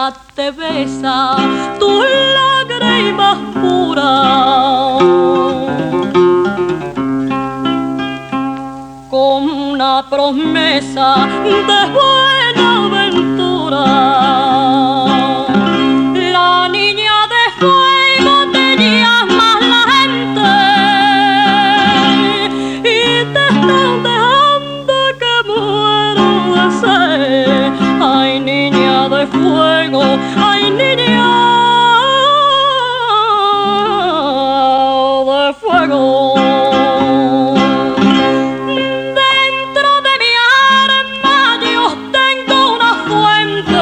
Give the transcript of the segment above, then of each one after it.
luna te besa tus lágrimas puras con una promesa de buena aventura. La niña de fuego te llama la gente y te están dejando que muero de sed. Ay, niña de fuego, ay, niña de fuego. Dentro de mi alma yo tengo una fuente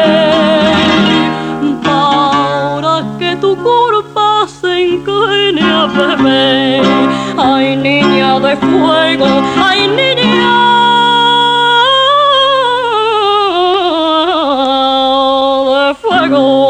para que tu culpa se incline a beber. Ay, niña de fuego, ay, niña de fuego.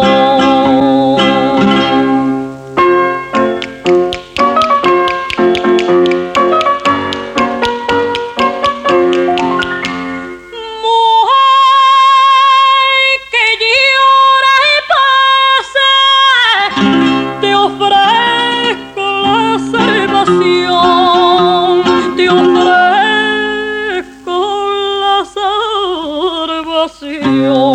Te ofrezco la salvación.